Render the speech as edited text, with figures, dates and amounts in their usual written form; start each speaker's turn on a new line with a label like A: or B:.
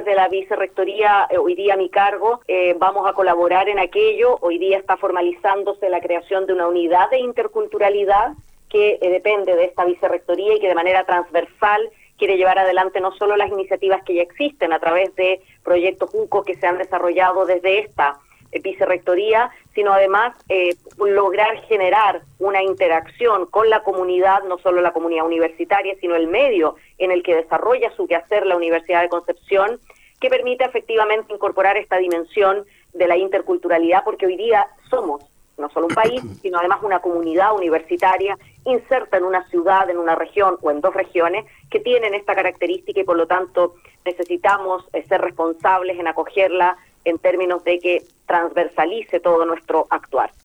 A: desde la Vicerrectoría, hoy día a mi cargo, vamos a colaborar en aquello. Hoy día está formalizándose la creación de una unidad de interculturalidad que depende de esta Vicerrectoría y que de manera transversal quiere llevar adelante no solo las iniciativas que ya existen a través de proyectos UCO que se han desarrollado desde esta Vicerrectoría, sino además lograr generar una interacción con la comunidad, no solo la comunidad universitaria, sino el medio en el que desarrolla su quehacer la Universidad de Concepción, que permita efectivamente incorporar esta dimensión de la interculturalidad, porque hoy día somos no solo un país, sino además una comunidad universitaria inserta en una ciudad, en una región o en dos regiones que tienen esta característica y por lo tanto necesitamos ser responsables en acogerla en términos de que transversalice todo nuestro actuar.